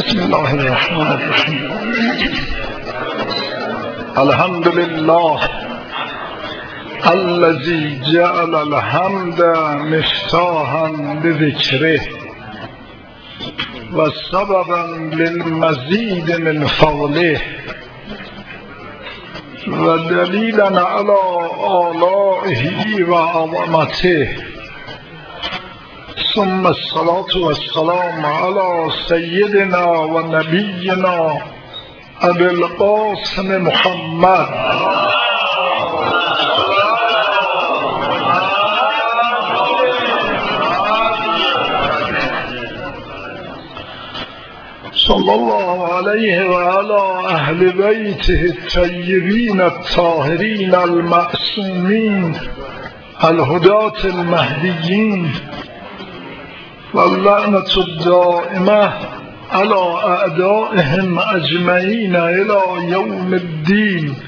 بسم الله الرحمن الرحیم. الحمد لله الذي جعل الحمد مفتاحا لذكره و سببا للمزید من فضله و دلیلا علی آلائه و عظمته، ثم الصلاة والسلام على سيدنا و نبینا ابی القاسم محمد صلی الله علیه و علی اهل بیته الطیبین الطاهرین المعصومین الهداة المهدیین واللعنة الدائمة على أعدائهم أجمعين إلى يوم الدين.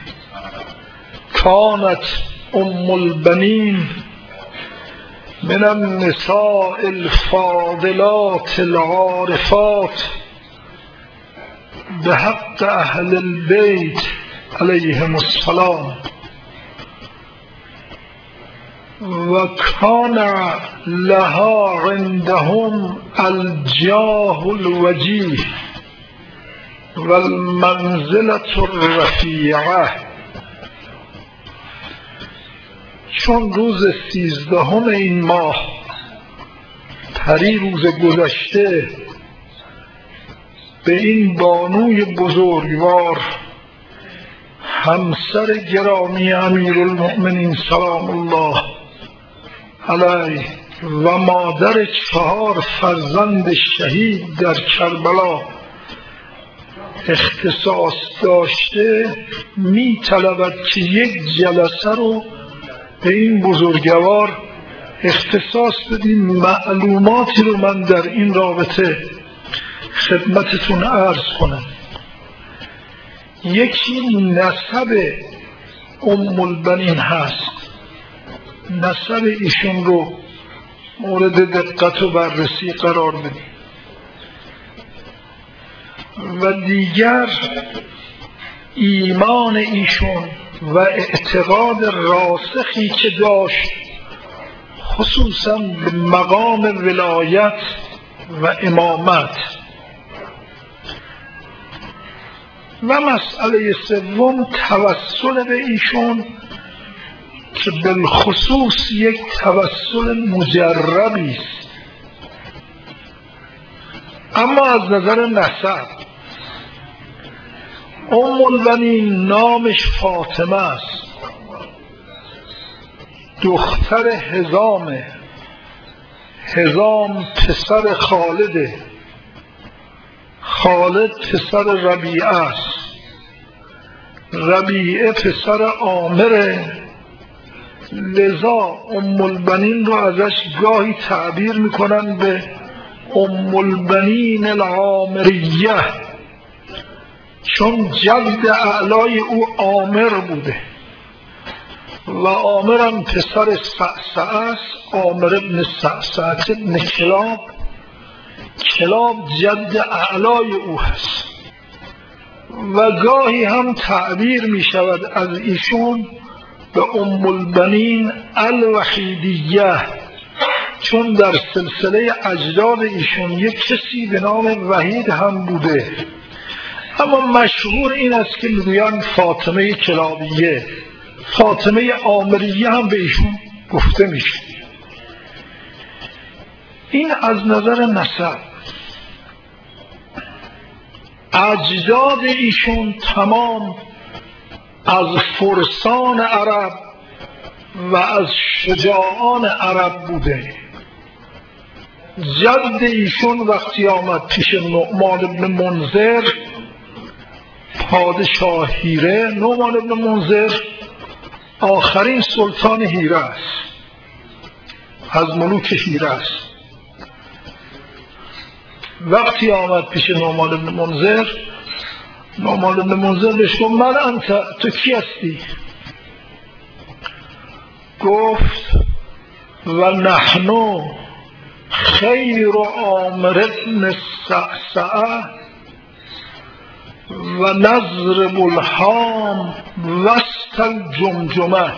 كانت أم البنين من النساء الفاضلات العارفات بحق أهل البيت عليهم السلام، وكان لها عندهم الجاه الوجيه والمنزلة الرفيعة. چون روز 13 این ماه پری روز گذشته به این بانوی بزرگوار همسر گرامی امیرالمؤمنین سلام الله علیه و مادر 4 فرزند شهید در کربلا اختصاص داشته، می طلبد که یک جلسه رو به این بزرگوار اختصاص بدیم. معلوماتی رو من در این رابطه خدمتتون عرض کنم. یکی نسب ام البنین هست، نسب ایشون رو مورد دقت و بررسی قرار بدیم. و دیگر ایمان ایشون و اعتقاد راسخی که داشت خصوصا به مقام ولایت و امامت. و مسئله سوم توسل به ایشون که بالخصوص یک توسل مجربی است. اما از نظر نسب ام البنین نامش فاطمه است، دختر حزامه. حزام پسر خالده، خالد پسر ربیعه است، ربیعه پسر عامره. لذا ام البنین رو ازش گاهی تعبیر میکنن به ام البنین العامریه، چون جد اعلای او عامر بوده و عامرم پسر سعسعه است، عامر ابن سعسعه ابن کلاب. کلاب جد اعلای او هست. و گاهی هم تعبیر می شود از ایشون به ام البنین الوحیدیه، چون در سلسله اجداد ایشون یک کسی به نام وحید هم بوده. اما مشهور این است که میگویند فاطمه کلابیه، فاطمه عامریه هم به ایشون گفته میشه. این از نظر نسب. اجداد ایشون تمام از فرسان عرب و از شجاعان عرب بوده. جد ایشون وقتی آمد پیش نعمان ابن منذر پادشاه هیره، نعمان ابن منذر آخرین سلطان هیره است، از ملوک هیره است. وقتی آمد پیش نعمان ابن منذر، نعمان ابن منذر بهش گفت من انت، تو کی هستی؟ گفت و نحنو خیر عامر ابن سعسعه و نضرب الهام وسط الجمجمه.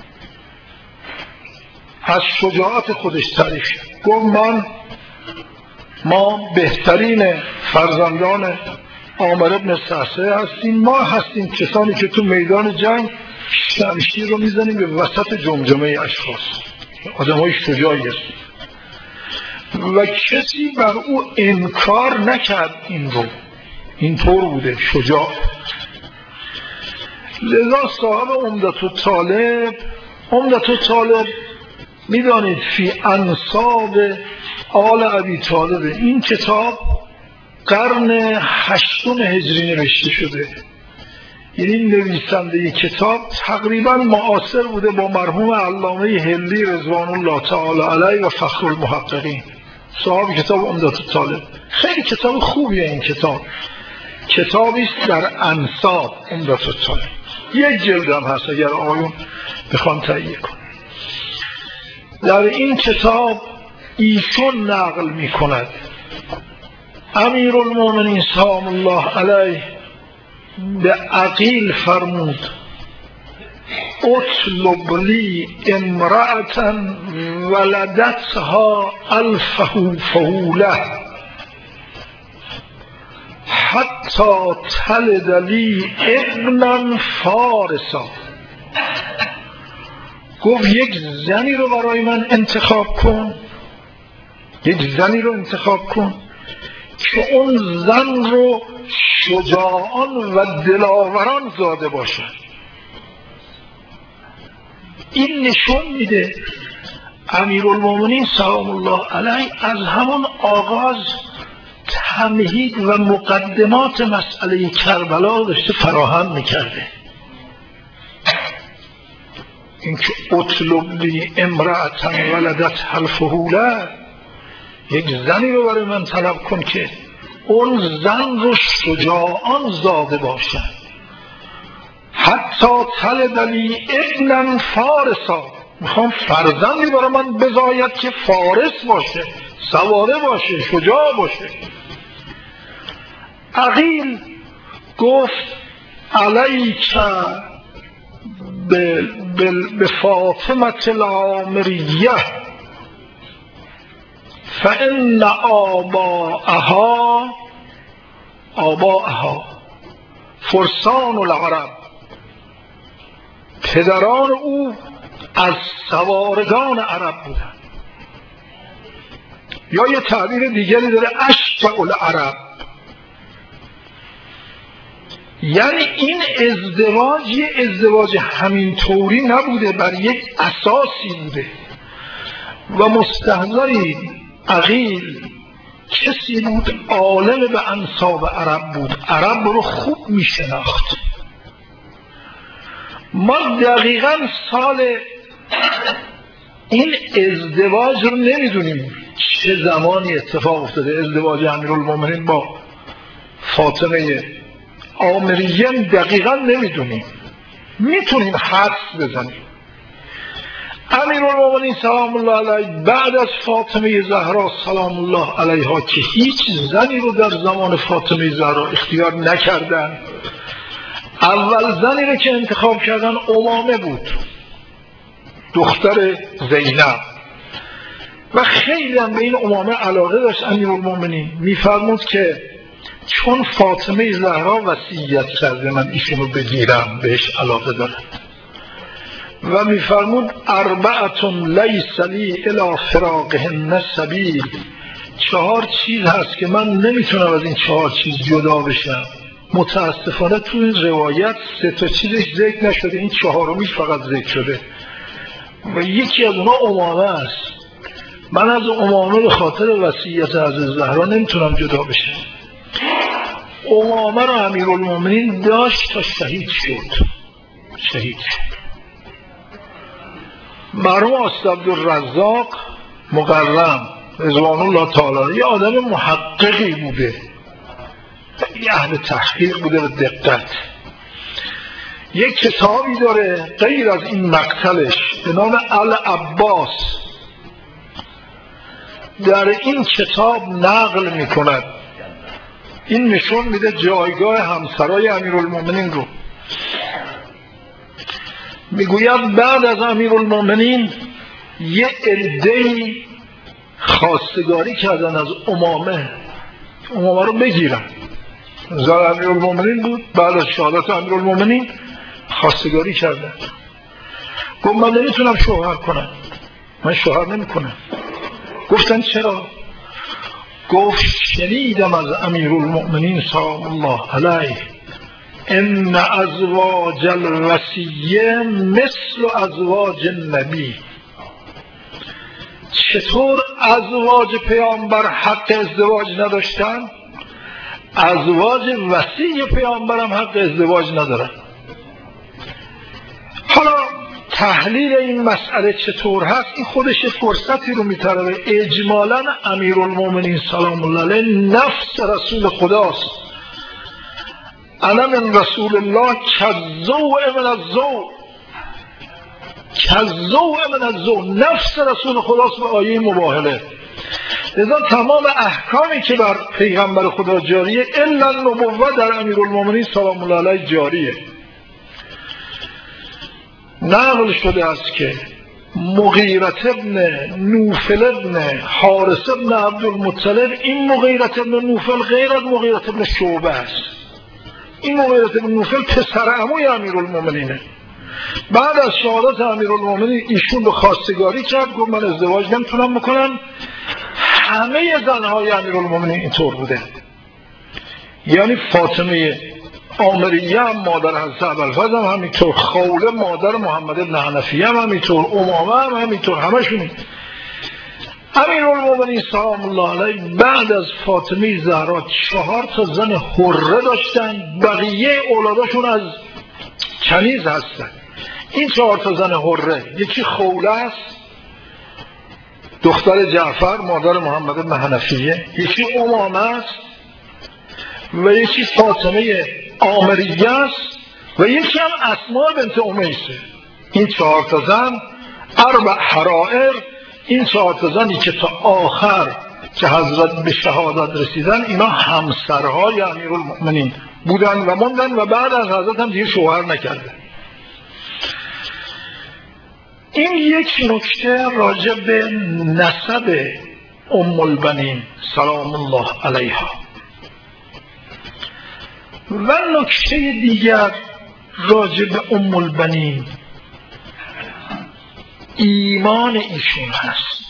از شجاعت خودش تعریف کرد، گفت ما بهترین فرزندان عامر بن صعصعه هستیم، ما هستیم کسانی که تو میدان جنگ شمشیر رو میزنیم به وسط جمجمه اشخاص، آدم های شجاعی هستیم و کسی بر او انکار نکرد. این طور بوده شجاع. لذا صاحب عمدة الطالب میدانید فی انساب آل ابی طالب، این کتاب قرن 8 هجری نوشته شده، یعنی نویسنده کتاب تقریبا معاصر بوده با مرحوم علامه هلی رضوان الله تعالی علیه و فخر المحققین، صاحب کتاب عمدة الطالب. خیلی کتاب خوبیه این کتاب، کتابی است در انساب عمدة الطالب، یک جلد هم هست اگر آقایون بخوان تهیه کن. در این کتاب ایشون نقل می کند امیرالمومنین سلام الله علیه به عقیل فرمود اطلب لی امرأة ولدتها الفه فهوله حتی تلد لی ابنا فارسا. گفت یک زنی رو برای من انتخاب کن، که اون زن رو شجاعان و دلاوران زاده باشه. این نشون میده امیرالمومنین سلام الله علیه از همون آغاز تمهید و مقدمات مسئله کربلا داشته فراهم میکرده. اینکه اطلب لی امرأة ولدتها الفهوله، یک زنی رو برای من طلب کن که اون زن رو شجاعان زاده باشه. حتی تلد لی ابنا فارسا، میخوام فرزندی برای من بزاید که فارس باشه، سواره باشه، شجاع باشه. عقیل گفت علیک به فاطمه العامریه فان آباءها فرسان العرب، پدران او از سوارگان عرب بودند. یا یه تعبیر دیگری داره اشجع العرب، یعنی این ازدواج یه ازدواج همینطوری نبوده، بر یک اساسی بوده و مستحضری عقیل کسی بود عالم به انساب عرب بود، عرب رو خوب می شناخت. ما دقیقاً سال این ازدواج رو نمیدونیم چه زمانی اتفاق افتاده، ازدواج امیرالمومنین با فاطمه عامریه دقیقاً نمیدونیم، میتونیم حدس بزنیم. امیرالمومنین سلام الله علیه بعد از فاطمه زهرا سلام الله علیها که هیچ زنی رو در زمان فاطمه زهرا اختیار نکردن، اول زنی رو که انتخاب کردن امامه بود، دختر زینب، و خیلی هم به این امامه علاقه داشت. امیرالمومنین میفرمود که چون فاطمه زهرا وصیت کرده من ایشونو بگیرم، بهش علاقه دارم، و میفرمود اربعة لیس لی الی فراقهن سبیل، 4 چیز هست که من نمیتونم از این 4 چیز جدا بشم. متاسفانه تو این روایت 3 تا چیزش ذکر نشده، این 4میش فقط ذکر شده و یکی از اونها امامه است. من از امامه به خاطر وصیت حضرت زهرا نمیتونم جدا بشم. امامه رو امیرالمومنین داشت تا شهید شد. مرحوم استاد عبدالرزاق مقرم رضوان الله تعالی یه آدم محققی بوده، یه اهل تحقیق بوده و دقت. یک کتابی داره غیر از این مقتلش به نام العباس. در این کتاب نقل میکند این نشون میده جایگاه همسرای امیرالمومنین رو. میگوید بعد از امیرالمومنین یه عده‌ای خواستگاری کردن از امامه رو بگیرن. زن امیرالمومنین بود، بعد از شهادت امیرالمومنین خواستگاری کردن. گفت من نمیتونم شوهر کنم، من شوهر نمیکنم. گفتن چرا؟ گفت شنیدم از امیرالمومنین سلام الله علیه ان ازواج الوصیه مثل ازواج النبی. چطور ازواج پیامبر حق ازدواج نداشتن، ازواج وصی پیامبر هم حق ازدواج ندارن. حالا تحلیل این مسئله چطور هست این خودش فرصتی رو میطلبه. اجمالا امیرالمومنین سلام الله علیه نفس رسول خداست. انا من رسول الله کالضوء من الضوء، کالضوء من الضوء، نفس رسول خداست به آیه مباهله. لذا تمام احکامی که بر پیغمبر خدا جاریه الا النبوه در امیرالمومنین سلام الله علیه جاریه. نقل شده است که مغیرة ابن نوفل ابن حارث ابن عبدالمطلب، این مغیرة ابن نوفل غیر از مغیرة ابن شعبه است. این مغیرة ابن نوفل پسر عموی امیرالمومنینه. بعد از شهادت امیرالمومنین ایشون رو خواستگاری کرد، گفت من ازدواج نمیتونم بکنم. همه زنهای امیرالمومنین اینطور بوده، یعنی فاطمه عامریه هم مادر حضرت ابوالفضل هم همینطور، خوله مادر محمد بن حنفیه هم همینطور، امامه هم همینطور، همشون. امیرالمومنین سلام الله علیه بعد از فاطمه زهرا 4 زن حره داشتن، بقیه اولاداشون از کنیز هستن. این 4 زن حره، یکی خوله است دختر جعفر مادر محمد بن حنفیه، یکی امامه است و یکی فاطمه عامریه است و یکی هم اسماء بنت امیسه. این 4 زن 4 حرائر، این 4 زنی که تا آخر که حضرت به شهادت رسیدن اینا همسرهای امیرالمومنین بودن و موندن و بعد از حضرت هم دیگه شوهر نکردن. این یک نکته راجع به نسب ام البنین سلام الله علیها. و نکته دیگر راجع به ام البنین ایمان ایشون هست.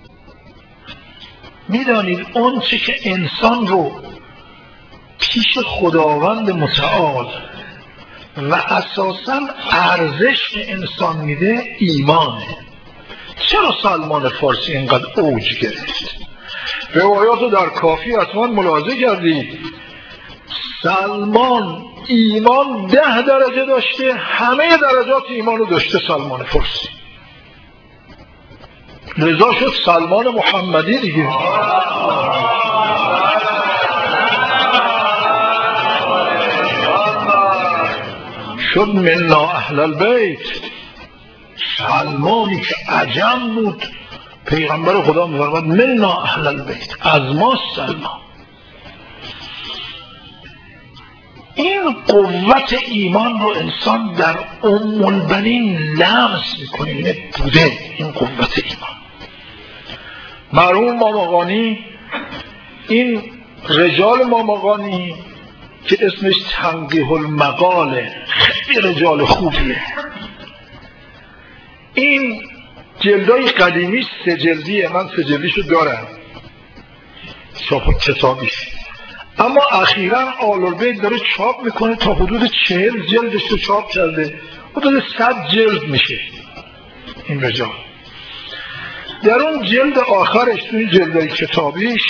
میدانید اون چه که انسان رو پیش خداوند متعال و اساساً ارزش انسان میده ایمانه. چرا سلمان فارسی اینقدر اوج گرفت؟ روایات رو در کافی حتما ملاحظه کردید. سلمان ایمان 10 درجه داشته، همه درجات ایمان رو داشته سلمان فارسی. لذا شد سلمان محمدی دیگه. شد منا اهل البیت. سلمانی که عجم بود پیغمبر خدا می‌فرماد منا اهل البیت، از ما سلمان. این قوت ایمان رو انسان در ام البنین لمس میکنه. این بوده این قوت ایمان. مرحوم ماماقانی، این رجال ماماقانی که اسمش تنقیح المقاله، خیلی رجال خوبیه. این جلدای قدیمی 3 جلدیه، من 3 جلدیشو دارم چاپ کتابیش، اما اخیراً آل‌البیت داره چاپ میکنه، تا حدود 40 جلدش رو چاپ کرده، حدود 100 جلد میشه این رجال. در اون جلد آخرش، توی جلدای کتابیش،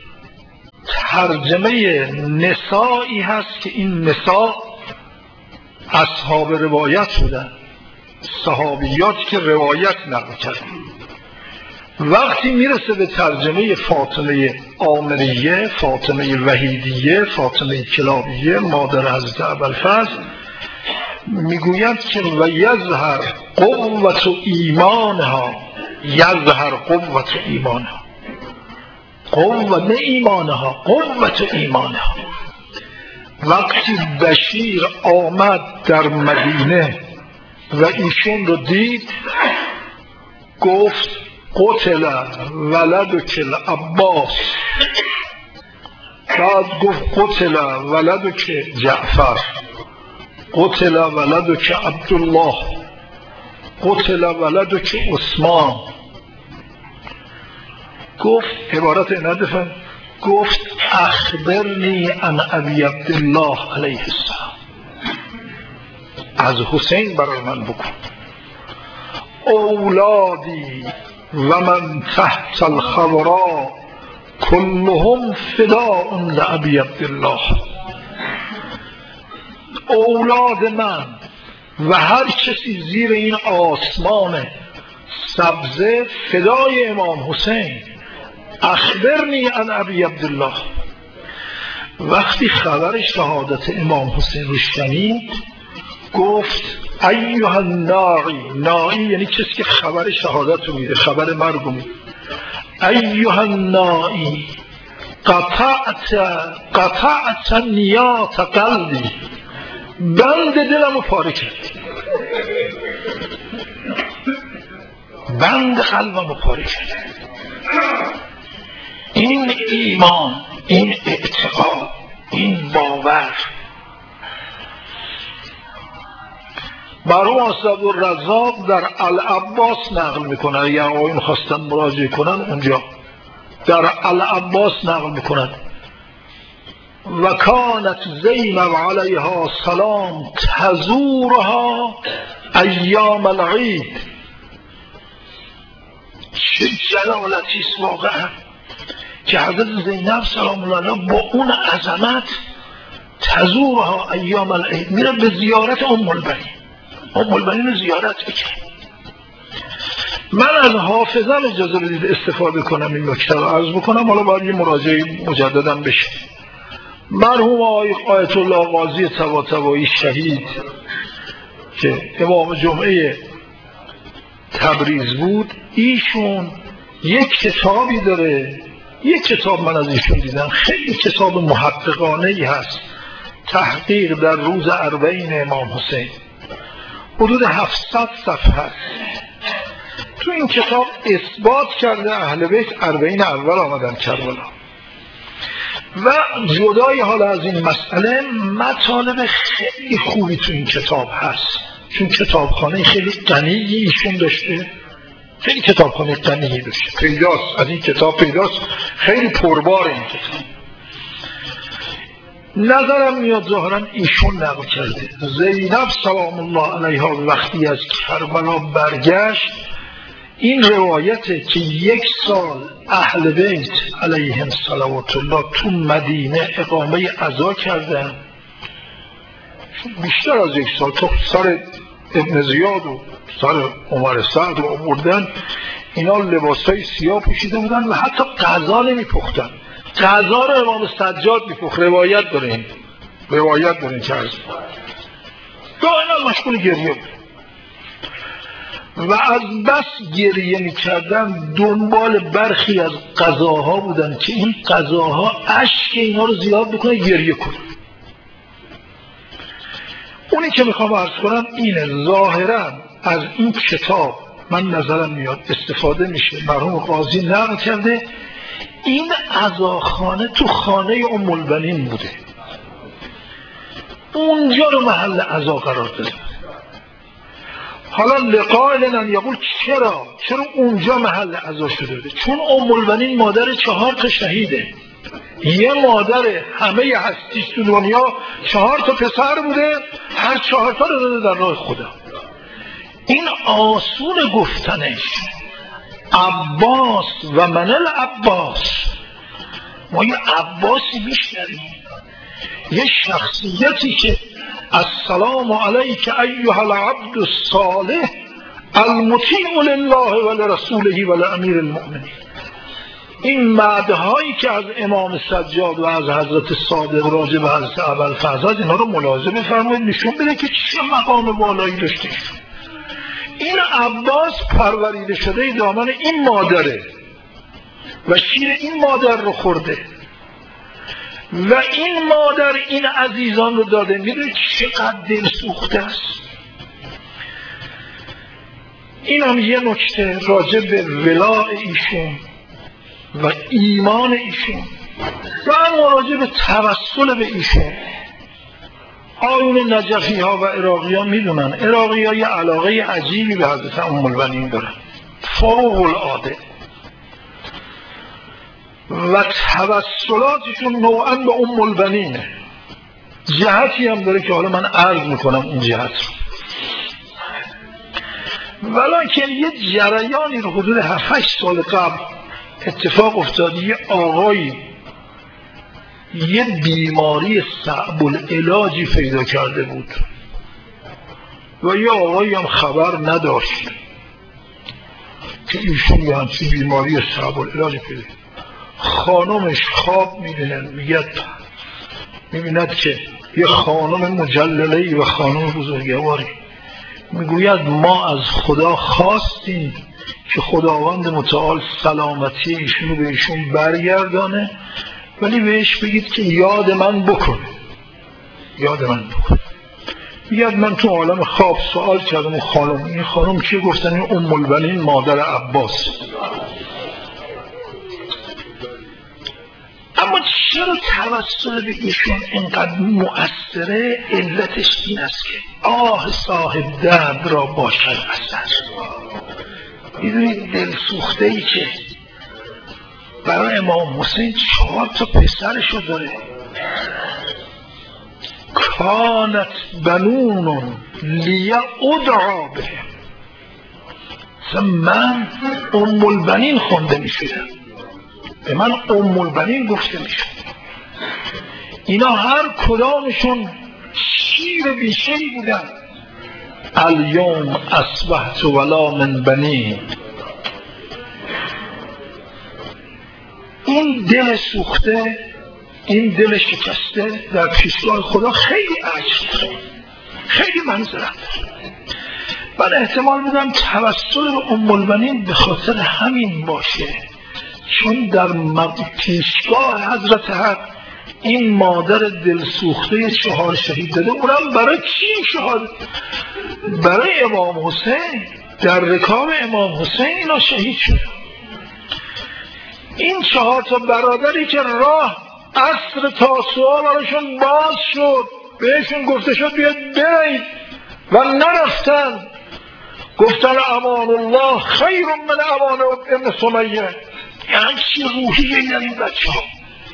ترجمه نسائی هست که این نساء اصحاب روایت بودن، صحابیات که روایت نقل کردن. وقتی میرسه به ترجمه فاطمه عامریه، فاطمه وحیدیه، فاطمه کلابیه مادر حضرت ابوالفضل، میگوید که و یظهر قوت ایمانها، یظهر قوت ایمانها، قوت ایمانها، قوت ایمانها. وقتی بشیر آمد در مدینه و ایشون رو دید گفت قتل ولدک العباس، بعد گفت قتل ولدک جعفر، قتل ولدک عبدالله، قتل ولدک عثمان. گفت عبارت ندفن، گفت اخبرنی عن ابی عبدالله علیه السلام، از حسین برای من بکن. اولادی و من تحت الخضراء كلهم فداء لأبي عبدالله. اولاد من و هر کسی زیر این آسمان سبزه فدای امام حسین. اخبرنی عن ابی عبدالله. وقتی خبر شهادت امام حسین رو شنید گفت ایها الناعی، ناعی یعنی کسی که خبر شهادت رو میده، خبر مرگ رو میده. ایها الناعی قطعت نیات قلبی، بند دلم رو پاره کرد، بند قلبم رو پاره کرد. این ایمان، این اعتقاد، این باور مرحوم اسدالرزاق در العباس نقل میکنن، یا آقایون خواستن مراجعه کنن اونجا در العباس نقل میکنن و کانت زینب علیها سلام تزورها ایام العید. چه جلالتیست واقعا که حضرت زینب سلام الله علیها با اون عظمت تزورها ایام العید میره به زیارت ام البنین، ام البنین رو زیارت بکنه. من از حافظم اجازه بدید استفاده کنم، این نکته رو عرض بکنم، حالا باید یه مراجعه مجددم بشه. مرحوم آیت الله قاضی طباطبایی شهید که امام جمعه تبریز بود، ایشون یک کتابی داره، یک کتاب من از ایشون دیدم خیلی کتاب محققانه ای هست، تحقیق در روز اربعین امام حسین، حدود 700 صفحه هست. تو این کتاب اثبات کرده اهل بیت اربعین اول آمدن کربلا. و جدای حالا از این مسئله مطالب خیلی خوبی تو این کتاب هست، چون کتابخانه خیلی غنی ایشون داشته، خیلی کتابخانه غنی داشته، پیداست از این کتاب، پیداست خیلی پربار این کتاب. نظرم میاد ظاهرا ایشون نقل کرده زینب سلام الله علیها وقتی از کربلا برگشت، این روایته که 1 سال اهل بیت علیهم صلوات الله تو مدینه اقامه عزا کردن، بیشتر از 1 سال، تا سر ابن زیاد و سر عمر سعد رو آوردن، اینا لباسای سیاه پوشیده بودن و حتی غذا نمیپختن، غذا رو امام سجاد میپخت. روایت داریم که عرض دائما مشغول گریه بود و از بس گریه میکردن دنبال برخی از غذاها بودن که این غذاها اشک اینا رو زیاد بکنه گریه کنه. اونی که میخوام عرض کنم اینه، ظاهرا از این کتاب من نظرم میاد استفاده میشه، مرحوم قاضی نقل کرده این عزاخانه تو خانه ام البنین بوده، اونجا رو محل عزا قرار داده. حالا لقائلن یقول چرا اونجا محل عزا شده بوده؟ چون ام البنین مادر 4 تا شهیده، یه مادر همه هستیش تو دنیا 4 تا پسر بوده، هر 4 تا رو داده در راه خدا. این آسون گفتنش عباس و من العباس، ما یه عباسی میشنویم، یه شخصیتی که السلام علیک ایها العبد الصالح المطیع لله و لرسوله و لامیر المؤمنین. این مدحایی که از امام سجاد و از حضرت صادق راجع به حضرت ابوالفضل، اینا رو ملاحظه بفرمایید، نشون بده که چه مقام بالایی داشته. این عباس پروریده شده دامن این مادره و شیر این مادر رو خورده و این مادر این عزیزان رو داده. میدونید چقدر دل سوخته است. این هم یه نکته راجع به ولاء ایشون و ایمان ایشون و اما راجع به توسل به ایشون. آیون نجفی ها و عراقی ها میدونن، عراقی ها یه علاقه عجیبی به حضرت ام البنین دارن، فوق العاده، و توسلاتشون نوعا به ام البنینه. جهتی هم داره که حالا من عرض میکنم این جهت رو. ولیکن یه جریانی رو حدود 7-8 سال قبل اتفاق افتاد. یه آقایی یه بیماری صعب العلاجی پیدا کرده بود و یه آقایی هم خبر نداشت که ایشون به همچین بیماری صعب العلاجی پیدا. خانمش خواب میبیند که یه خانم مجلله‌ای و خانم بزرگواری میگوید ما از خدا خواستیم که خداوند متعال سلامتی ایشون رو به ایشون برگردانه، ولی بهش بگید که یاد من بکنه. میگه من تو عالم خواب سوال کردم اون خانم، این خانم چی گفتن؟ این ام البنین مادر عباس. اما چرا توسل به ایشون اینقدر مؤثره؟ علتش این است که آه صاحب درد را باشد اثر. میدونید دلسوخته‌ای که برای امام حسین 4 تا پسرشو داره. کانت بنون لیا ادعا به، من ام البنین خونده میشدم، به من ام البنین گفته میشد. اینا هر کدامشون شیر بیشه‌ای بودن. الیوم اصبحت ولا من بنی. این دل سوخته، این دل شکسته در پیشگاه خدا خیلی اجر داره، خیلی منزلت داره. من احتمال میدم توسل به ام البنین به خاطر همین باشه، چون در پیشگاه حضرت حق این مادر دلسوخته 4 شهید داده. اونم برای کی شهادت؟ برای امام حسین. در رکاب امام حسین اینا شهید شد. این 4 تا برادری که راه عصر تاسوعا براشون باز شد، بهشون گفته شد بیاد برید و نرفتن، گفتن امان الله خیر من امان ابن سمیه. یعنی چی روحیه یعنی این بچه ها؟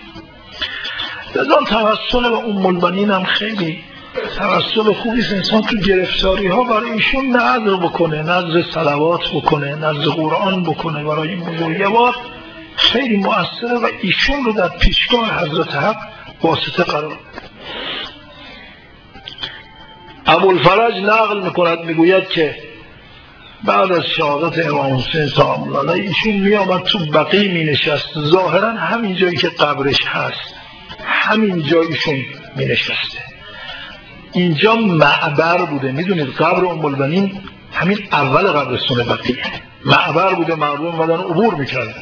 لذا توسل به ام البنین هم خیلی توسل خوبیست. انسان تو گرفتاری ها برای ایشون نذر بکنه، نذر صلوات بکنه، نذر قرآن بکنه، برای این بزرگوار خیلی مؤثره و ایشون رو در پیشگاه حضرت حق واسطه قرار بده. ابوالفرج نقل میکند، میگوید که بعد از شهادت امام حسین سلام الله علیه ایشون میامد تو بقیع مینشست. ظاهرا همین جایی که قبرش هست همین جایشون مینشسته. اینجا معبر بوده. میدونید قبر ام البنین همین اول قبرستون بقیع معبر بوده، مردم اومدن عبور میکردن.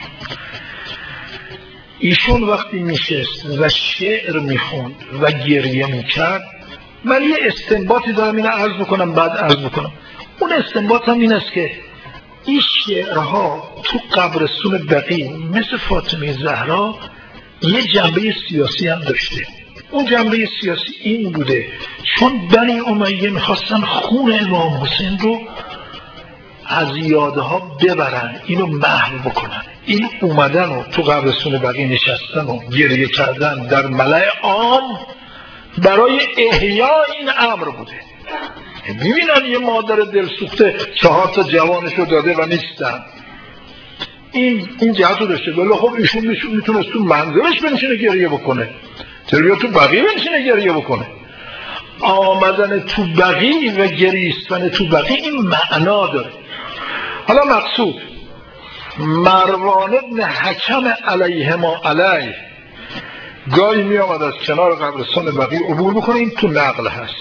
ایشون وقتی میشست و شعر میخوند و گریه میکرد، من یه استنباطی دارم اینو عرض بکنم بعد عرض بکنم. اون استنباط هم این است که این شعرها تو قبرستون بقیع مثل فاطمه زهرا یه جنبه سیاسی هم داشته. اون جنبه سیاسی این بوده چون بنی امیه میخواستن خون امام حسین رو از یاده ها ببرن، اینو محو بکنن. این اومدن و تو قبرستون بقیع نشستن و گریه کردن در ملأ عام برای احیای این امر بوده. ببینن یه مادر دلسوخته 4 تا جوانشو داده و نیستن. این جهت رو داشته. ولی خب ایشون میتونست تو منزلش بنشینه گریه بکنه، چرا تو بقیع بنشینه گریه بکنه؟ آمدن تو بقیع و گریستن تو بقیع این معنا داره. حالا مقصود مروان ابن حکم علیه ما علیه گاهی می آمد از کنار قبرستان بقیع عبور بکنه. این تو نقل هست.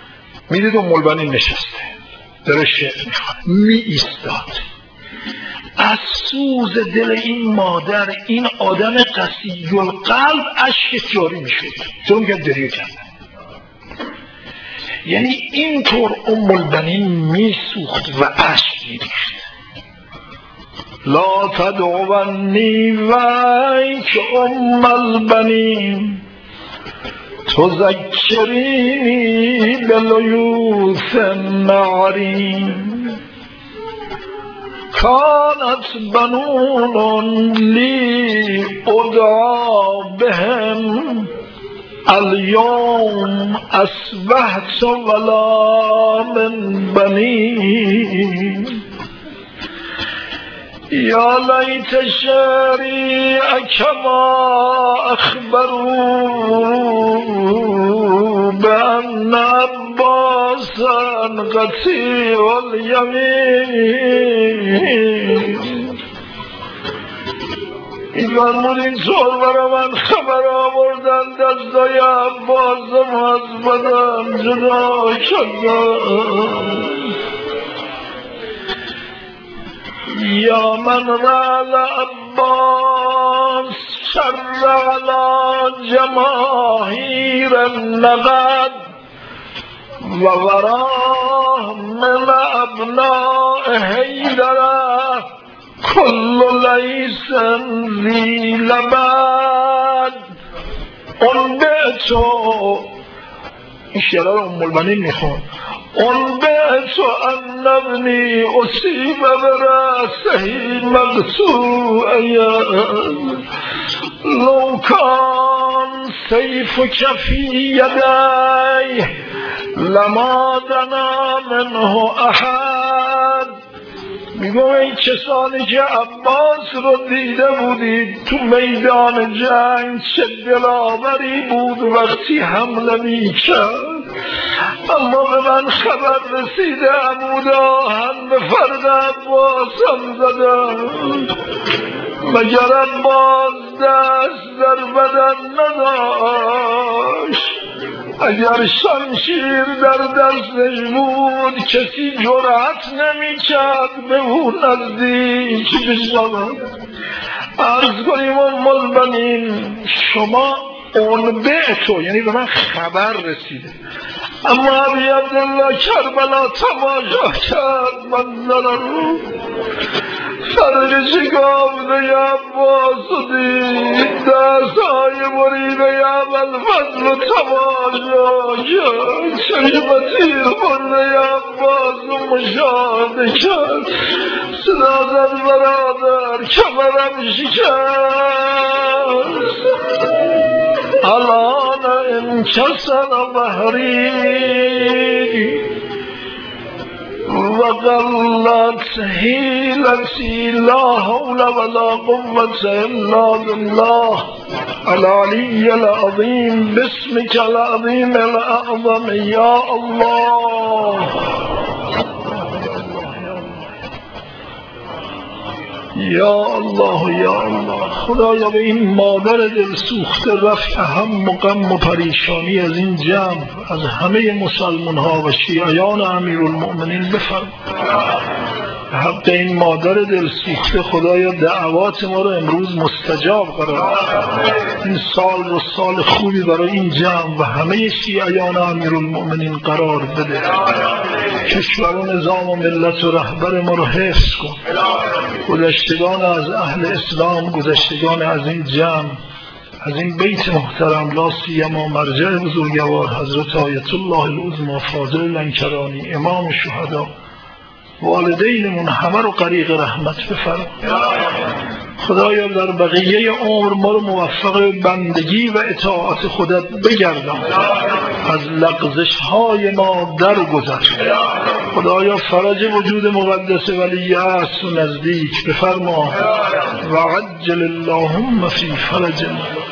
میدید ام البنین نشسته داره شعر میخواد، می ایستاد. از سوز دل این مادر، این آدم قسی القلب اشک جاری میشد چون که دریه کرد. یعنی اینطور ام البنین میسوخت و اشک میریخت. لا تدعونی ویک ام البنین تذکرینی بلیوث النعرین كانت بنون لي أدعى بهم اليوم أصبحت ولا من بني يا ليت شعري كما أخبروا بأن عباسا قطيع اليمين فرمود اینطور برای من خبر آوردن دستای عباسم از بدن جدا شدن. یا من رأى عباس شر على جماهیر النقد و وراه من ابناء حیدره كل ليس ذي لبد انبعتو. این شعر رو ام البنین میخون. انبعتو ان ابنی اصیب برأسه مقطوعا لو كان سيفك في يديه لما دنا منه احد. میگم این کسانی که عباس رو دیده بودید تو میدان جنگ چه دلاوری بود وقتی حمله میکرد، اما به من خبر رسیده عمود آهن به فرد عباسم زدن. مگر عباس دست در بدن نداشت؟ اگر شمشیر در دستش بود کسی جرأت نمی‌کرد به او نزدیک بشود. عرض کنیم ام البنین شما انبعتو یعنی به من خبر رسیده، اما ابی عبدالله کربلا تماشا کرد منظره رو، فرق شکافته عباس و دید، دستهای بریده ابوالفضل رو تماشا کرد، چشم تیر برده عباس رو مشاهده کرد. صدا زد برادر کمرم شکست، الان انکسر ظهری وقلت حیلتی لا حول ولا قوة الا بالله العلی العظیم باسمک العظیم الاعظم یا الله. یا الله یا الله. خدایا به این مادر دل سوخته رفع هم و غم و پریشانی از این جمع از همه مسلمان ها و شیعیان امیرالمؤمنین بفرما. حق این مادر دل سوخته خدایا دعوات ما رو امروز مستجاب قرار. این سال رو سال خوبی برای این جمع و همه شیعیان امیرالمؤمنین قرار بده. کشور و نظام و ملت و رهبر ما رو حفظ کن. گذشتگان از اهل اسلام، گذشتگان از این جمع، از این بیت محترم، لا سیما مرجع بزرگوار حضرت آیت الله العظمی فاضل لنکرانی امام شهدا، والدینمون همه رو غریق رحمت بفرما. خدایا در بقیه عمر ما رو موفق بندگی و اطاعت خودت بگردان، از لغزش های ما درگذر. خدایا فرج وجود مقدس ولی عصر نزدیک بفرما و عجل اللهم فی فرجنا.